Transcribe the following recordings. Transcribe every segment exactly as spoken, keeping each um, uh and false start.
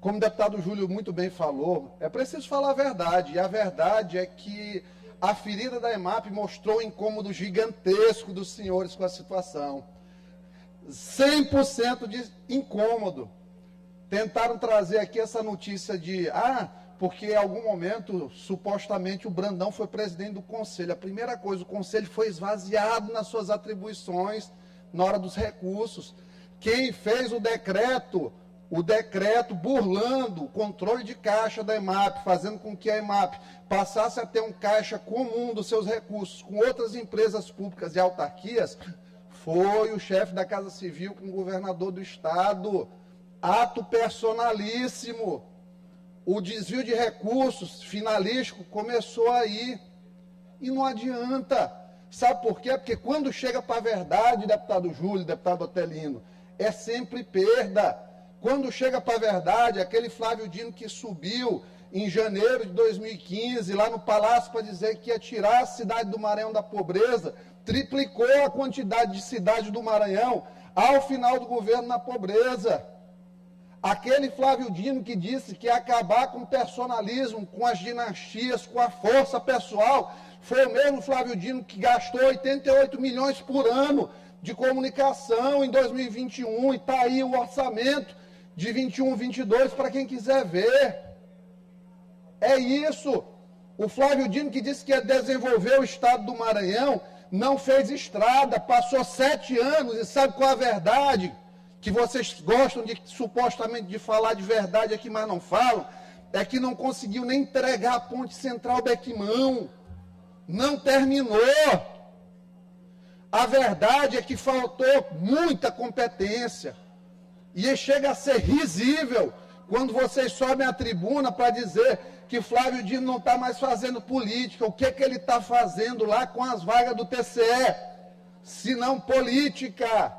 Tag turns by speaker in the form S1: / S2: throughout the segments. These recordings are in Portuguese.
S1: como o deputado Júlio muito bem falou, é preciso falar a verdade. E a verdade é que a ferida da EMAP mostrou o incômodo gigantesco dos senhores com a situação. cem por cento de incômodo. Tentaram trazer aqui essa notícia de, ah, porque em algum momento, supostamente, o Brandão foi presidente do Conselho. A primeira coisa, o Conselho foi esvaziado nas suas atribuições na hora dos recursos. Quem fez o decreto, o decreto burlando o controle de caixa da EMAP, fazendo com que a EMAP passasse a ter um caixa comum dos seus recursos com outras empresas públicas e autarquias, foi o chefe da Casa Civil com o governador do Estado. Ato personalíssimo. O desvio de recursos finalístico começou aí. E não adianta. Sabe por quê? Porque quando chega para a verdade, deputado Júlio, deputado Otelino, é sempre perda. Quando chega para a verdade, aquele Flávio Dino que subiu em janeiro de dois mil e quinze, lá no Palácio, para dizer que ia tirar a cidade do Maranhão da pobreza, triplicou a quantidade de cidades do Maranhão ao final do governo na pobreza. Aquele Flávio Dino que disse que ia acabar com o personalismo, com as dinastias, com a força pessoal, foi o mesmo Flávio Dino que gastou oitenta e oito milhões por ano de comunicação em dois mil e vinte e um, e está aí o orçamento de vinte e um, vinte e dois para quem quiser ver. É isso. O Flávio Dino que disse que ia desenvolver o estado do Maranhão, não fez estrada, passou sete anos, e sabe qual é a verdade? Que vocês gostam de, supostamente, de falar de verdade aqui, mas não falam, é que não conseguiu nem entregar a ponte central Bequimão. Não terminou. A verdade é que faltou muita competência. E chega a ser risível quando vocês sobem à tribuna para dizer que Flávio Dino não está mais fazendo política. O que, que ele está fazendo lá com as vagas do T C E? Se não política.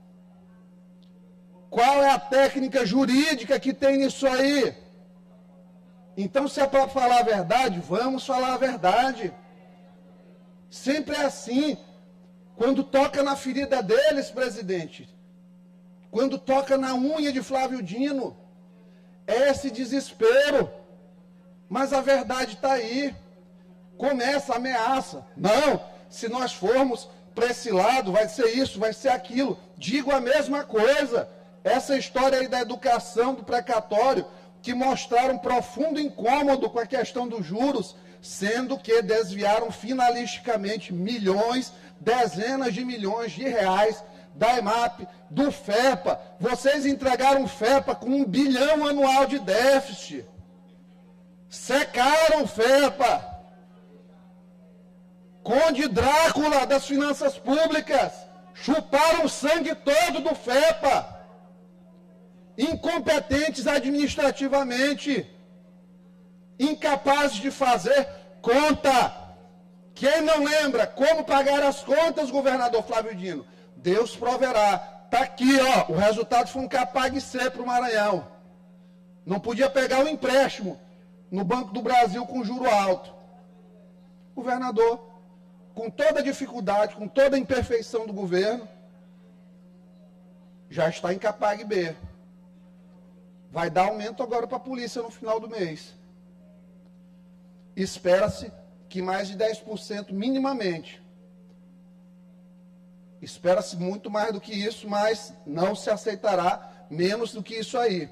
S1: Qual é a técnica jurídica que tem nisso aí? Então, se é para falar a verdade, vamos falar a verdade. Sempre é assim. Quando toca na ferida deles, presidente, quando toca na unha de Flávio Dino, é esse desespero. Mas a verdade está aí. Começa a ameaça. Não, se nós formos para esse lado, vai ser isso, vai ser aquilo. Digo a mesma coisa. Essa história aí da educação, do precatório, que mostraram profundo incômodo com a questão dos juros, sendo que desviaram finalisticamente milhões, dezenas de milhões de reais da EMAP, do FEPA. Vocês entregaram o FEPA com um bilhão anual de déficit. Secaram o FEPA. Conde Drácula das finanças públicas. Chuparam o sangue todo do FEPA. Incompetentes administrativamente, incapazes de fazer conta. Quem não lembra como pagar as contas, governador Flávio Dino? Deus proverá. Está aqui, ó, o resultado foi um Capag-C para o Maranhão. Não podia pegar o empréstimo no Banco do Brasil com juro alto. Governador, com toda a dificuldade, com toda a imperfeição do governo, já está em Capag-B. Vai dar aumento agora para a polícia no final do mês. Espera-se que mais de dez por cento minimamente. Espera-se muito mais do que isso, mas não se aceitará menos do que isso aí.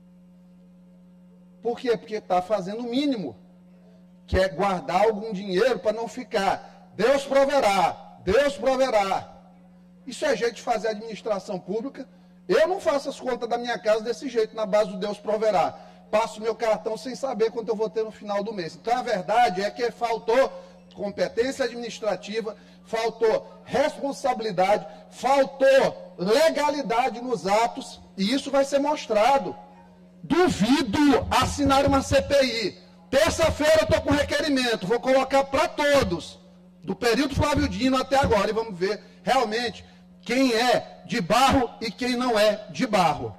S1: Por quê? Porque está fazendo o mínimo, que é guardar algum dinheiro para não ficar. Deus proverá, Deus proverá. Isso é jeito de fazer administração pública. Eu não faço as contas da minha casa desse jeito, na base do Deus proverá. Passo meu cartão sem saber quanto eu vou ter no final do mês. Então, a verdade é que faltou competência administrativa, faltou responsabilidade, faltou legalidade nos atos, e isso vai ser mostrado. Duvido assinar uma C P I. Terça-feira eu estou com requerimento, vou colocar para todos, do período Flávio Dino até agora, e vamos ver realmente quem é de barro e quem não é de barro.